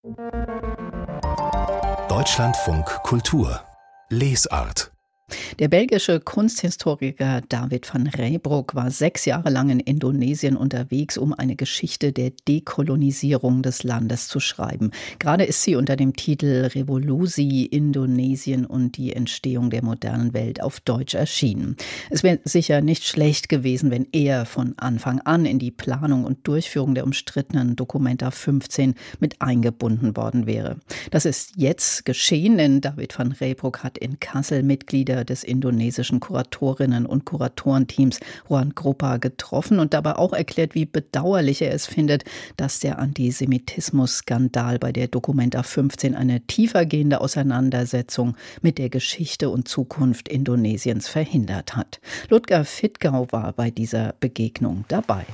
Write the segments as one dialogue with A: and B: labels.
A: Deutschlandfunk Kultur Lesart.
B: Der belgische Kunsthistoriker David van Reybrouck war 6 Jahre lang in Indonesien unterwegs, um eine Geschichte der Dekolonisierung des Landes zu schreiben. Gerade ist sie unter dem Titel Revolusi, Indonesien und die Entstehung der modernen Welt auf Deutsch erschienen. Es wäre sicher nicht schlecht gewesen, wenn er von Anfang an in die Planung und Durchführung der umstrittenen Documenta 15 mit eingebunden worden wäre. Das ist jetzt geschehen, denn David van Reybrouck hat in Kassel Mitglieder des indonesischen Kuratorinnen- und Kuratorenteams Ruan Grupa getroffen und dabei auch erklärt, wie bedauerlich er es findet, dass der Antisemitismus-Skandal bei der Documenta 15 eine tiefergehende Auseinandersetzung mit der Geschichte und Zukunft Indonesiens verhindert hat. Ludger Fittgau war bei dieser Begegnung dabei.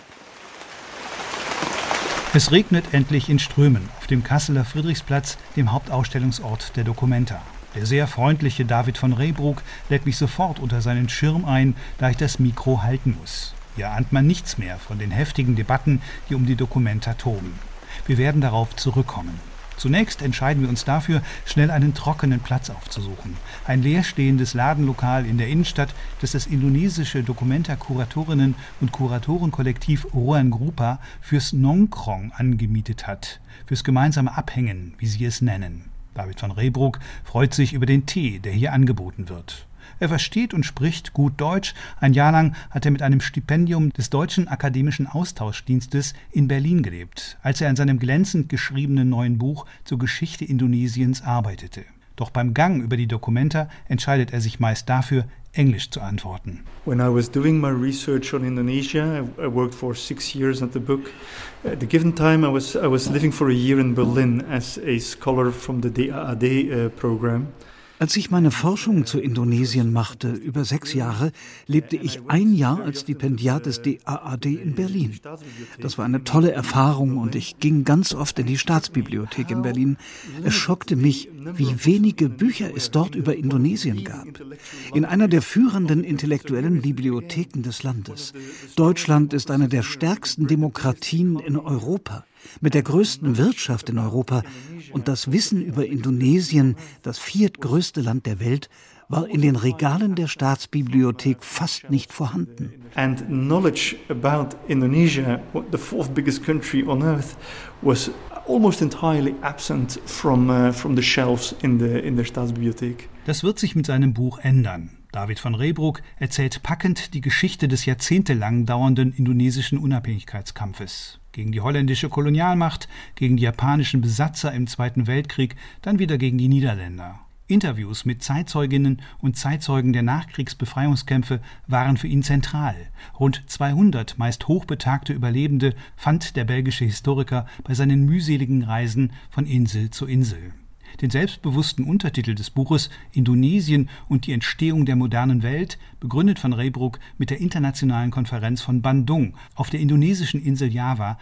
C: Es regnet endlich in Strömen auf dem Kasseler Friedrichsplatz, dem Hauptausstellungsort der Documenta. Der sehr freundliche David van Reybrouck lädt mich sofort unter seinen Schirm ein, da ich das Mikro halten muss. Hier ahnt man nichts mehr von den heftigen Debatten, die um die Documenta toben. Wir werden darauf zurückkommen. Zunächst entscheiden wir uns dafür, schnell einen trockenen Platz aufzusuchen. Ein leerstehendes Ladenlokal in der Innenstadt, das das indonesische Documenta-Kuratorinnen- und Kuratorenkollektiv Ruan Grupa fürs Nongkrong angemietet hat. Fürs gemeinsame Abhängen, wie sie es nennen. David van Reybrouck freut sich über den Tee, der hier angeboten wird. Er versteht und spricht gut Deutsch. Ein Jahr lang hat er mit einem Stipendium des Deutschen Akademischen Austauschdienstes in Berlin gelebt, als er an seinem glänzend geschriebenen neuen Buch zur Geschichte Indonesiens arbeitete. Doch beim Gang über die Documenta entscheidet er sich meist dafür, Englisch zu antworten.
D: When I was doing my research on Indonesia, I worked for 6 years at the book. At the given time, I was living for a year in Berlin as a scholar from the DAAD program.
E: Als ich meine Forschung zu Indonesien machte, über 6 Jahre, lebte ich 1 Jahr als Stipendiat des DAAD in Berlin. Das war eine tolle Erfahrung und ich ging ganz oft in die Staatsbibliothek in Berlin. Es schockte mich, wie wenige Bücher es dort über Indonesien gab. In einer der führenden intellektuellen Bibliotheken des Landes. Deutschland ist eine der stärksten Demokratien in Europa. Mit der größten Wirtschaft in Europa und das Wissen über Indonesien, das 4. größte Land der Welt, war in den Regalen der Staatsbibliothek fast nicht vorhanden.
D: And knowledge about Indonesia, the 4th biggest country on earth, was almost entirely absent from the shelves in der Staatsbibliothek.
C: Das wird sich mit seinem Buch ändern. David van Reybrouck erzählt packend die Geschichte des jahrzehntelang dauernden indonesischen Unabhängigkeitskampfes. Gegen die holländische Kolonialmacht, gegen die japanischen Besatzer im Zweiten Weltkrieg, dann wieder gegen die Niederländer. Interviews mit Zeitzeuginnen und Zeitzeugen der Nachkriegsbefreiungskämpfe waren für ihn zentral. Rund 200 meist hochbetagte Überlebende fand der belgische Historiker bei seinen mühseligen Reisen von Insel zu Insel. Den selbstbewussten Untertitel des Buches Indonesien und die Entstehung der modernen Welt begründet van Reybrouck mit der internationalen Konferenz von Bandung auf der indonesischen Insel Java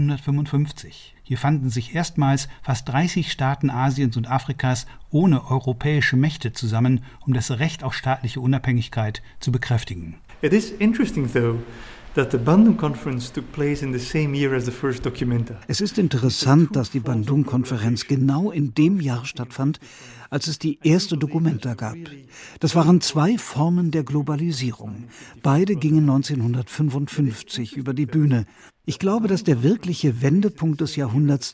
C: 1955. Hier fanden sich erstmals fast 30 Staaten Asiens und Afrikas ohne europäische Mächte zusammen, um das Recht auf staatliche Unabhängigkeit zu bekräftigen.
D: It is interesting though that the Bandung Conference took place in the same year as the first Documenta.
E: Es ist interessant, dass die Bandung-Konferenz genau in dem Jahr stattfand, als es die erste Documenta gab. Das waren 2 Formen der Globalisierung. Beide gingen 1955 über die Bühne. Ich glaube, dass der wirkliche Wendepunkt des Jahrhunderts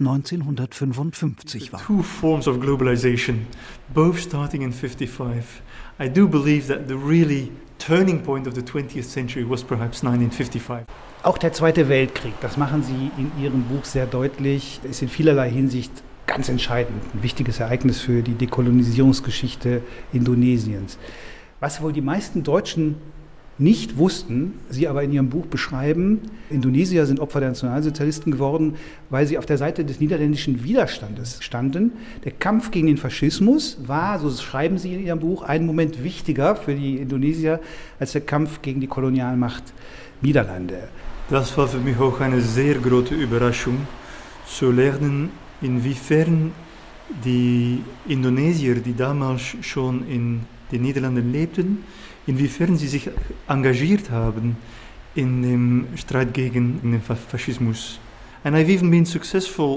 E: 1955 war.
D: 2 forms of globalization, both starting in 55. I do believe that the really turning point of the 20th century was perhaps 1955.
F: Auch der Zweite Weltkrieg, das machen Sie in Ihrem Buch sehr deutlich, ist in vielerlei Hinsicht ganz entscheidend, ein wichtiges Ereignis für die Dekolonisierungsgeschichte Indonesiens. Was wohl die meisten Deutschen nicht wussten, Sie aber in Ihrem Buch beschreiben, Indonesier sind Opfer der Nationalsozialisten geworden, weil sie auf der Seite des niederländischen Widerstandes standen. Der Kampf gegen den Faschismus war, so schreiben Sie in Ihrem Buch, einen Moment wichtiger für die Indonesier als der Kampf gegen die Kolonialmacht Niederlande.
D: Das war für mich auch eine sehr große Überraschung, zu lernen, inwiefern die Indonesier, die damals schon in den Niederlanden lebten, inwiefern sie sich engagiert haben in dem Streit gegen den Faschismus. And I've even been successful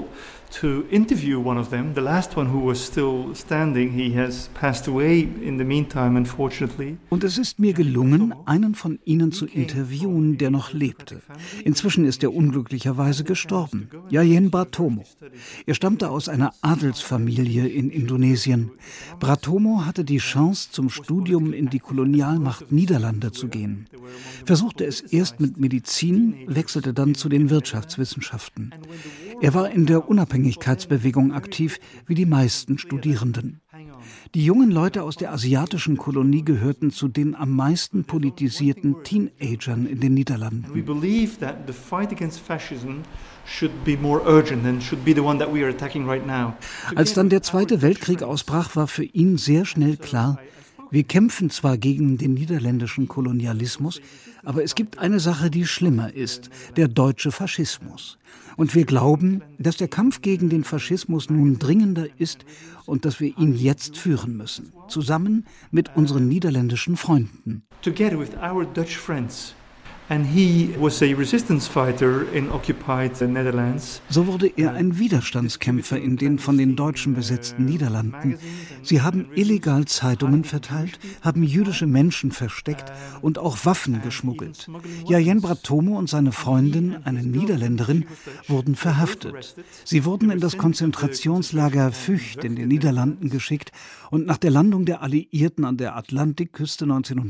D: to interview one of them. The last one who was still standing, he has passed away in the meantime, unfortunately.
E: Und es ist mir gelungen, einen von ihnen zu interviewen, der noch lebte. Inzwischen ist er unglücklicherweise gestorben. Yayen Bratomo. Er stammte aus einer Adelsfamilie in Indonesien. Bratomo hatte die Chance, zum Studium in die Kolonialmacht Niederlande zu gehen. Versuchte es erst mit Medizin, wechselte dann zu den Wirtschaftswissenschaften. Er war in der Unabhängigkeitsbewegung aktiv, wie die meisten Studierenden. Die jungen Leute aus der asiatischen Kolonie gehörten zu den am meisten politisierten Teenagern in den Niederlanden.
D: We believe that the fight against fascism should be more urgent and should be the one that we are attacking right now.
E: Als dann der Zweite Weltkrieg ausbrach, war für ihn sehr schnell klar, wir kämpfen zwar gegen den niederländischen Kolonialismus, aber es gibt eine Sache, die schlimmer ist, der deutsche Faschismus. Und wir glauben, dass der Kampf gegen den Faschismus nun dringender ist und dass wir ihn jetzt führen müssen, zusammen mit unseren niederländischen Freunden.
D: Together with our Dutch friends. And he was a resistance fighter in occupied Netherlands.
E: So wurde er ein Widerstandskämpfer in den von den Deutschen besetzten Niederlanden. Sie haben illegal Zeitungen verteilt, haben jüdische Menschen versteckt und auch Waffen geschmuggelt. Yayen Bratomo und seine Freundin, eine Niederländerin, wurden verhaftet. Sie wurden in das Konzentrationslager Vught in den Niederlanden geschickt und nach der Landung der Alliierten an der Atlantikküste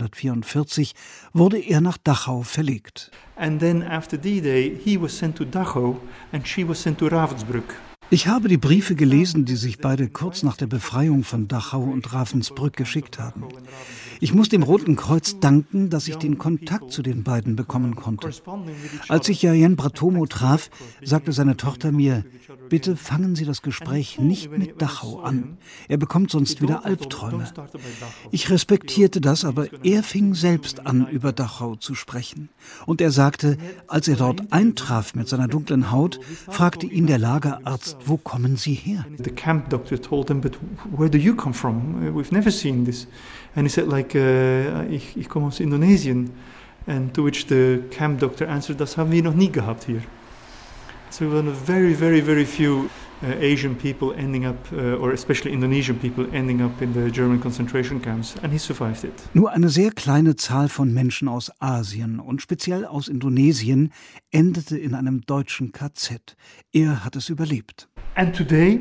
E: 1944 wurde er nach Dachau verlegt.
D: And then after D-Day, he was sent to Dachau and she was sent to Ravensbrück.
E: Ich habe die Briefe gelesen, die sich beide kurz nach der Befreiung von Dachau und Ravensbrück geschickt haben. Ich muss dem Roten Kreuz danken, dass ich den Kontakt zu den beiden bekommen konnte. Als ich Yayen Bratomo traf, sagte seine Tochter mir, bitte fangen Sie das Gespräch nicht mit Dachau an. Er bekommt sonst wieder Albträume. Ich respektierte das, aber er fing selbst an, über Dachau zu sprechen. Und er sagte, als er dort eintraf mit seiner dunklen Haut, fragte ihn der Lagerarzt, wo kommen Sie her?
D: The camp doctor told him, but where do you come from? We've never seen this. And he said, ich komme aus Indonesien. And to which the camp doctor answered, das haben wir noch nie gehabt hier. So we were very, very, very few Asian people ending up, or especially Indonesian people ending up in the German concentration camps. And he survived it.
E: Nur eine sehr kleine Zahl von Menschen aus Asien und speziell aus Indonesien endete in einem deutschen KZ. Er hat es überlebt.
D: And today,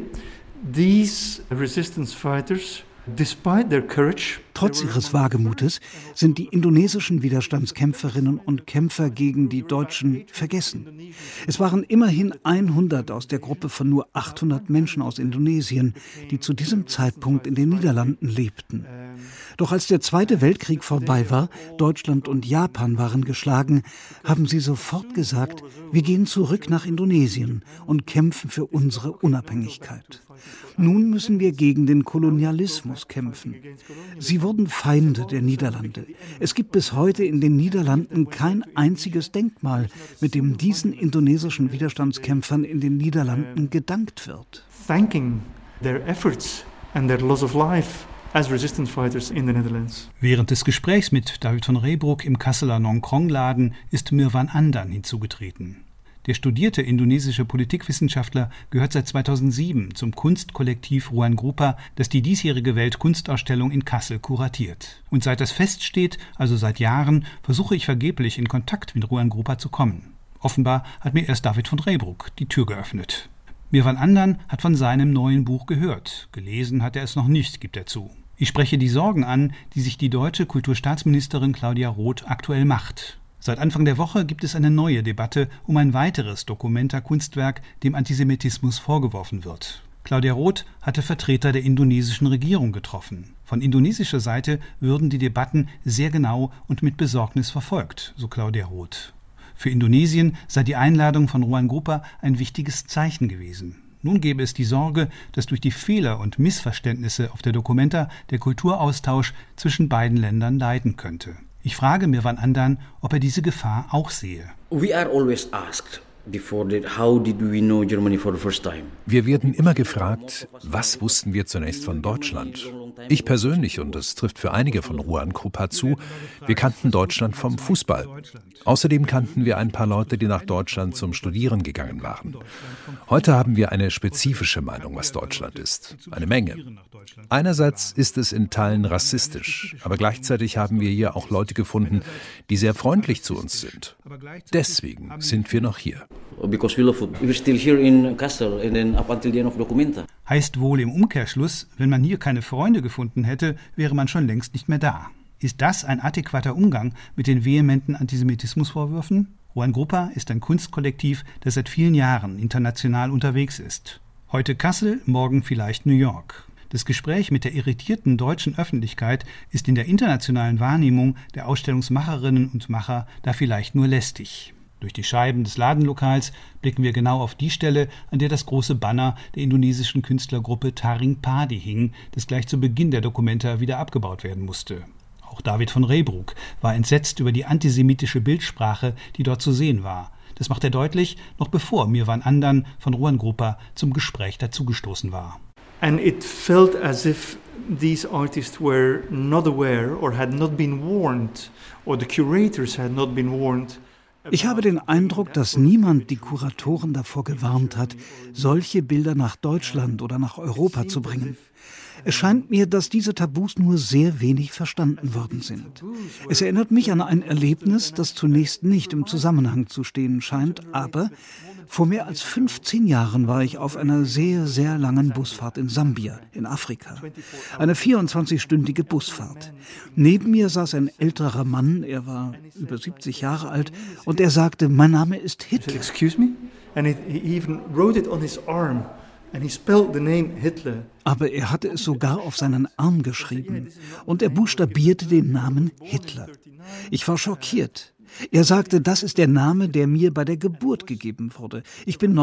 D: these resistance fighters, despite their courage,
E: trotz ihres Wagemutes sind die indonesischen Widerstandskämpferinnen und Kämpfer gegen die Deutschen vergessen. Es waren immerhin 100 aus der Gruppe von nur 800 Menschen aus Indonesien, die zu diesem Zeitpunkt in den Niederlanden lebten. Doch als der Zweite Weltkrieg vorbei war, Deutschland und Japan waren geschlagen, haben sie sofort gesagt, wir gehen zurück nach Indonesien und kämpfen für unsere Unabhängigkeit. Nun müssen wir gegen den Kolonialismus kämpfen. Sie wurden Feinde der Niederlande. Es gibt bis heute in den Niederlanden kein einziges Denkmal, mit dem diesen indonesischen Widerstandskämpfern in den Niederlanden gedankt wird.
D: Thanking their efforts and their loss of life as resistance fighters in the Netherlands.
C: Während des Gesprächs mit David von Reybrouck im Kasseler Nong Krong-Laden ist Mirwan Andan hinzugetreten. Der studierte indonesische Politikwissenschaftler gehört seit 2007 zum Kunstkollektiv Ruang Grupa, das die diesjährige Weltkunstausstellung in Kassel kuratiert. Und seit das feststeht, also seit Jahren, versuche ich vergeblich in Kontakt mit Ruang Grupa zu kommen. Offenbar hat mir erst David von Reybrouck die Tür geöffnet. Mirwan Andan hat von seinem neuen Buch gehört. Gelesen hat er es noch nicht, gibt er zu. Ich spreche die Sorgen an, die sich die deutsche Kulturstaatsministerin Claudia Roth aktuell macht. Seit Anfang der Woche gibt es eine neue Debatte um ein weiteres Documenta-Kunstwerk, dem Antisemitismus vorgeworfen wird. Claudia Roth hatte Vertreter der indonesischen Regierung getroffen. Von indonesischer Seite würden die Debatten sehr genau und mit Besorgnis verfolgt, so Claudia Roth. Für Indonesien sei die Einladung von Ruang Grupa ein wichtiges Zeichen gewesen. Nun gäbe es die Sorge, dass durch die Fehler und Missverständnisse auf der Documenta der Kulturaustausch zwischen beiden Ländern leiden könnte. Ich frage Mirwan Andan, ob er diese Gefahr auch sehe.
G: We are always asked before that, how did we know Germany for the first time?
A: Wir werden immer gefragt, was wussten wir zunächst von Deutschland?
H: Ich persönlich, und das trifft für einige von Ruan Grupa zu, wir kannten Deutschland vom Fußball. Außerdem kannten wir ein paar Leute, die nach Deutschland zum Studieren gegangen waren. Heute haben wir eine spezifische Meinung, was Deutschland ist. Eine Menge. Einerseits ist es in Teilen rassistisch, aber gleichzeitig haben wir hier auch Leute gefunden, die sehr freundlich zu uns sind. Deswegen sind wir noch hier.
C: Heißt wohl im Umkehrschluss, wenn man hier keine Freunde gefunden hätte, wäre man schon längst nicht mehr da. Ist das ein adäquater Umgang mit den vehementen Antisemitismusvorwürfen? Ruan Grupa ist ein Kunstkollektiv, das seit vielen Jahren international unterwegs ist. Heute Kassel, morgen vielleicht New York. Das Gespräch mit der irritierten deutschen Öffentlichkeit ist in der internationalen Wahrnehmung der Ausstellungsmacherinnen und Macher da vielleicht nur lästig. Durch die Scheiben des Ladenlokals blicken wir genau auf die Stelle, an der das große Banner der indonesischen Künstlergruppe Taring Padi hing, das gleich zu Beginn der Documenta wieder abgebaut werden musste. Auch David von Reybrouck war entsetzt über die antisemitische Bildsprache, die dort zu sehen war. Das macht er deutlich, noch bevor Mirwan Andan von Ruan Grupa zum Gespräch dazugestoßen war.
D: And it felt as if these artists were not aware or had not been warned, or the curators had not been warned.
E: Ich habe den Eindruck, dass niemand die Kuratoren davor gewarnt hat, solche Bilder nach Deutschland oder nach Europa zu bringen. Es scheint mir, dass diese Tabus nur sehr wenig verstanden worden sind. Es erinnert mich an ein Erlebnis, das zunächst nicht im Zusammenhang zu stehen scheint, aber vor mehr als 15 Jahren war ich auf einer sehr, sehr langen Busfahrt in Sambia, in Afrika. Eine 24-stündige Busfahrt. Neben mir saß ein älterer Mann, er war über 70 Jahre alt, und er sagte, mein Name ist Hitler.
D: Excuse me? And he even wrote it on his arm. And he spelled the name Hitler.
E: Aber er hatte es sogar auf seinen Arm geschrieben. Und er buchstabierte den Namen Hitler. Ich war schockiert. Er sagte, das ist der Name, der mir bei der Geburt gegeben wurde. Ich bin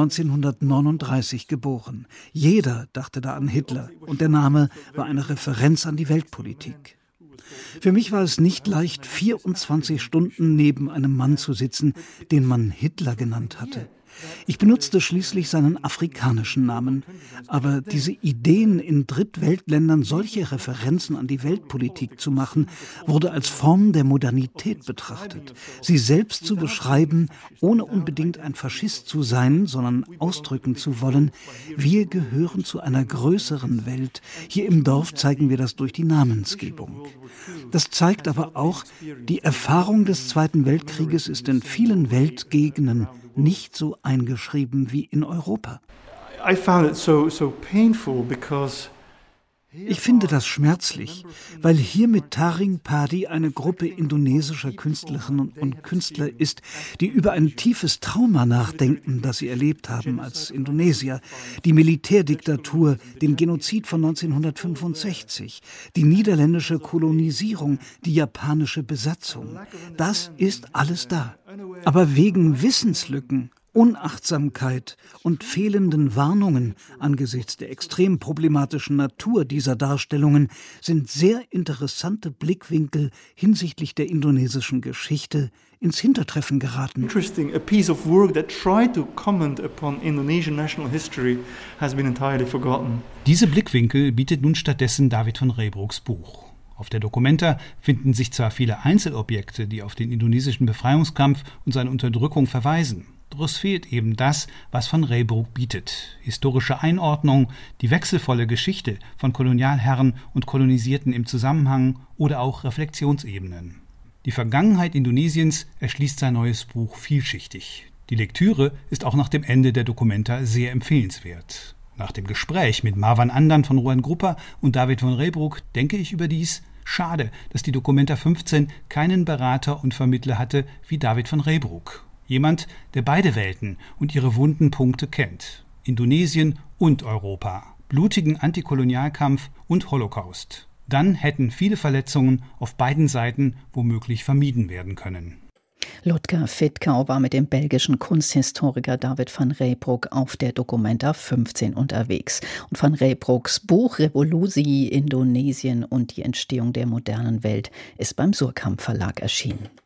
E: 1939 geboren. Jeder dachte da an Hitler. Und der Name war eine Referenz an die Weltpolitik. Für mich war es nicht leicht, 24 Stunden neben einem Mann zu sitzen, den man Hitler genannt hatte. Ich benutzte schließlich seinen afrikanischen Namen, aber diese Ideen, in Drittweltländern solche Referenzen an die Weltpolitik zu machen, wurde als Form der Modernität betrachtet. Sie selbst zu beschreiben, ohne unbedingt ein Faschist zu sein, sondern ausdrücken zu wollen, wir gehören zu einer größeren Welt. Hier im Dorf zeigen wir das durch die Namensgebung. Das zeigt aber auch, die Erfahrung des Zweiten Weltkrieges ist in vielen Weltgegenden nicht so eingeschrieben wie in Europa.
D: I found it so painful because
E: ich finde das schmerzlich, weil hier mit Taring Padi eine Gruppe indonesischer Künstlerinnen und Künstler ist, die über ein tiefes Trauma nachdenken, das sie erlebt haben als Indonesier. Die Militärdiktatur, den Genozid von 1965, die niederländische Kolonisierung, die japanische Besatzung. Das ist alles da. Aber wegen Wissenslücken, Unachtsamkeit und fehlenden Warnungen angesichts der extrem problematischen Natur dieser Darstellungen sind sehr interessante Blickwinkel hinsichtlich der indonesischen Geschichte ins Hintertreffen geraten.
D: Interesting, a piece of work that tried to comment upon Indonesian national history has been entirely forgotten.
C: Diese Blickwinkel bietet nun stattdessen David von Reybroucks Buch. Auf der Documenta finden sich zwar viele Einzelobjekte, die auf den indonesischen Befreiungskampf und seine Unterdrückung verweisen. Doch es fehlt eben das, was von Reybrouck bietet. Historische Einordnung, die wechselvolle Geschichte von Kolonialherren und Kolonisierten im Zusammenhang oder auch Reflexionsebenen. Die Vergangenheit Indonesiens erschließt sein neues Buch vielschichtig. Die Lektüre ist auch nach dem Ende der Documenta sehr empfehlenswert. Nach dem Gespräch mit Mirwan Andan von Ruan Grupa und David von Reybrouck denke ich überdies, schade, dass die Documenta 15 keinen Berater und Vermittler hatte wie David von Reybrouck. Jemand, der beide Welten und ihre wunden Punkte kennt. Indonesien und Europa. Blutigen Antikolonialkampf und Holocaust. Dann hätten viele Verletzungen auf beiden Seiten womöglich vermieden werden können.
B: Ludger Fittkau war mit dem belgischen Kunsthistoriker David van Reybrouck auf der Documenta 15 unterwegs. Und van Reybroucks Buch Revolusi, Indonesien und die Entstehung der modernen Welt ist beim Suhrkamp Verlag erschienen.